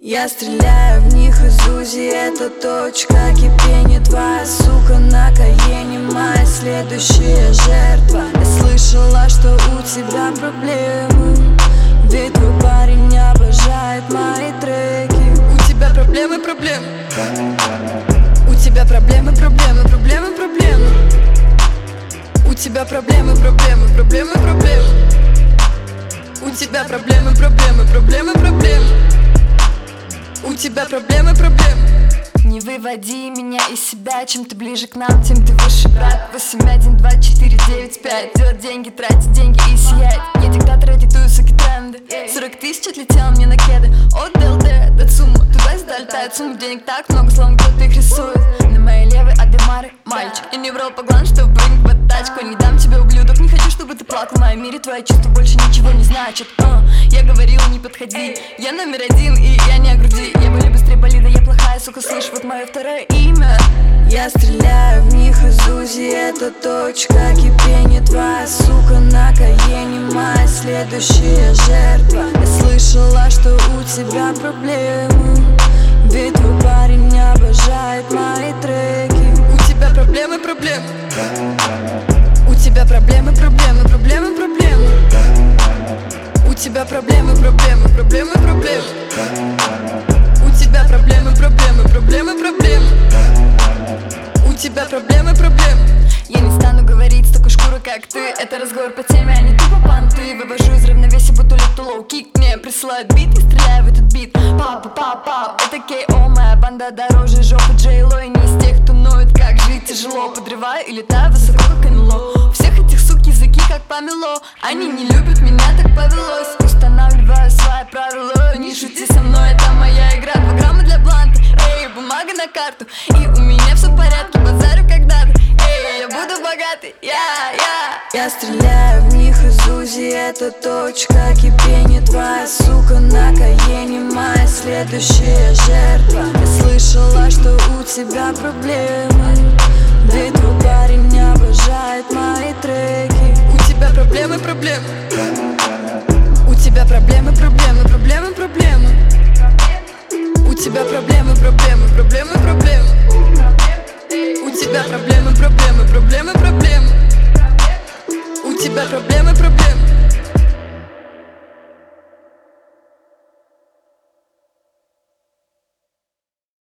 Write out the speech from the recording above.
Я стреляю в них из УЗИ, это точка кипения. Твоя сука на Каене, моя следующая жертва. Я слышала, что у тебя проблемы, ведь твой парень обожает мои треки. У тебя проблемы. У тебя проблемы. У тебя проблемы. У тебя проблемы. У тебя проблемы. Не выводи меня из себя. Чем ты ближе к нам, тем ты выше, брат. 8, 1, 2, 4, 9, 5. Делать деньги, тратить деньги и сиять. Я диктатор, я диктую суки тренды. 40 тысяч отлетел мне на кеды. От ДЛД до ЦУМа, туда-сюда летает сумма. Денег так много, словно кто-то их рисует. На моей левой Адемары мальчик. Я не врал по глазам, чтобы прыгнуть под тачку. Не дам тебе ублюдок, не хочу, чтобы ты плакал. В моем мире твои чувства больше ничего не значат. Я говорил, не подходи. Я номер один, и я не о груди. Я более быстрее болида, я плохая, сука, слышь, вот мое второе имя. Я стреляю в них из УЗИ, это точка кипения. Твоя сука на Каене, моя следующая жертва. Я слышала, что у тебя проблемы, ведь твой парень обожает мои треки. У тебя проблемы. У тебя проблемы. У тебя проблемы. У тебя проблемы. Я не стану говорить с такой шкурой, как ты. Это разговор по теме, а не тупо понты. Вывожу из равновесия, будто лету лоу-кик. Мне присылают бит и стреляю в этот бит. Пау-пау-пау, это K.O. Моя банда дороже жопы Джейло. И не из тех, кто ноет, как жить тяжело. Подрываю и летаю высоко, как НЛО. У всех этих сук языки, как помело. Они не любят меня, так повелось. Устанавливаю свои правила. Не шути со мной, это моя игра. 2 грамма для бланта, эй, бумага на карту. И у меня все в порядке, базарю когда-то. Эй, я буду богатый, Я стреляю в них из УЗИ, это точка кипения. Твоя сука на Каене, моя следующая жертва. Я слышала, что у тебя проблемы, ведь твой парень обожает мои треки. У тебя проблемы. У тебя проблемы. У тебя проблемы. У тебя проблемы. У тебя проблемы.